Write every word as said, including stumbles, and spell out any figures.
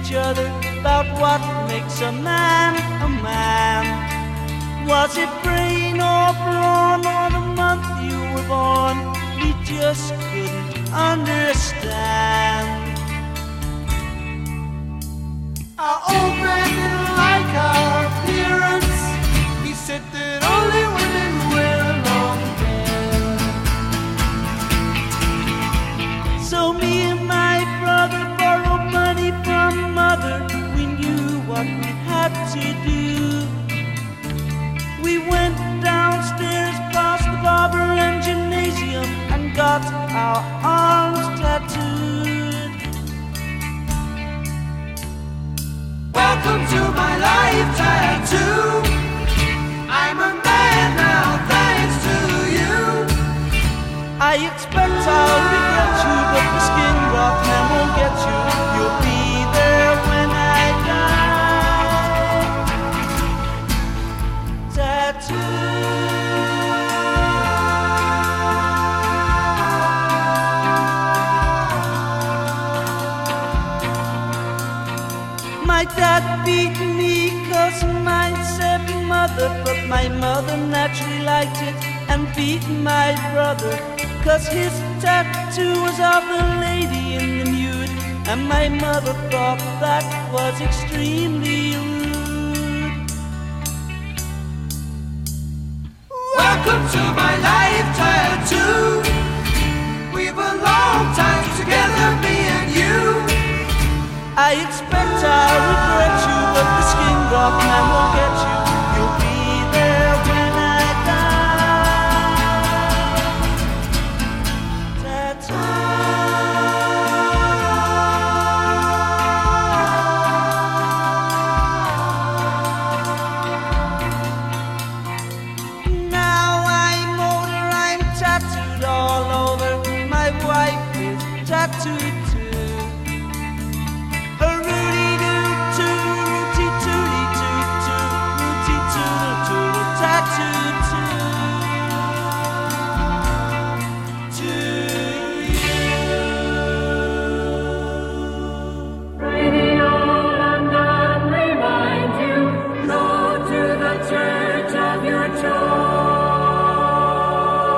each other about what makes a man a man. Was it brain or brawn or the month you were born? We just couldn't understand. Our old man didn't like our appearance. He said that only women wear long hair. So me and my brother borrowed money from mother. We knew what we had to do. We went downstairs past the barber and gymnasium and got our arms tattooed. Welcome to my life tattoo. I'm a man now thanks to you. I expect I'll regret you, but the skin rock man won't get you. You'll be there when I die. Tattoo. My dad beat me cause mine said mother, but my mother naturally liked it and beat my brother cause his tattoo was of the lady in the nude, and my mother thought that was extremely rude. Welcome to my life tattoo. We've a long time together, me and you. I expect I'll regret you, but the skin rock man